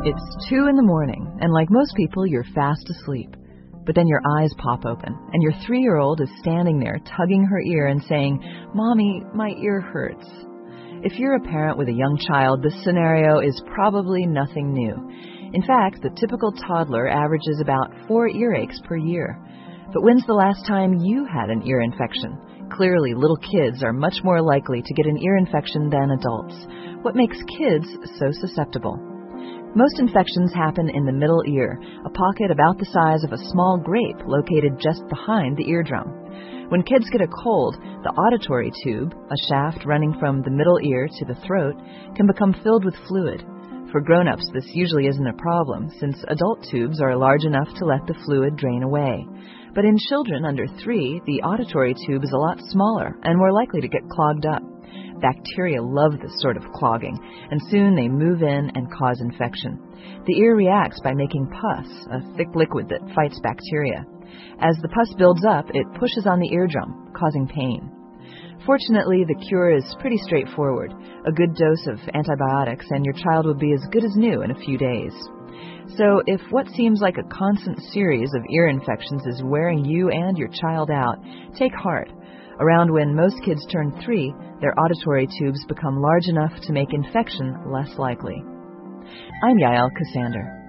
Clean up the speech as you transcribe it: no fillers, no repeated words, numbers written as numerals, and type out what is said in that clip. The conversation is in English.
It's 2 in the morning, and like most people, you're fast asleep. But then your eyes pop open, and your 3-year-old is standing there tugging her ear and saying, "Mommy, my ear hurts." If you're a parent with a young child, this scenario is probably nothing new. In fact, the typical toddler averages about 4 earaches per year. But when's the last time you had an ear infection? Clearly, little kids are much more likely to get an ear infection than adults. What makes kids so susceptible? Most infections happen in the middle ear, a pocket about the size of a small grape located just behind the eardrum. When kids get a cold, the auditory tube, a shaft running from the middle ear to the throat, can become filled with fluid. For grown-ups, this usually isn't a problem, since adult tubes are large enough to let the fluid drain away. But in children under 3, the auditory tube is a lot smaller and more likely to get clogged up. Bacteria love this sort of clogging, and soon they move in and cause infection. The ear reacts by making pus, a thick liquid that fights bacteria. As the pus builds up, it pushes on the eardrum, causing pain. Fortunately, the cure is pretty straightforward. A good dose of antibiotics, and your child will be as good as new in a few days. So if what seems like a constant series of ear infections is wearing you and your child out, take heart. Around when most kids turn 3, their auditory tubes become large enough to make infection less likely. I'm Yael Ksander.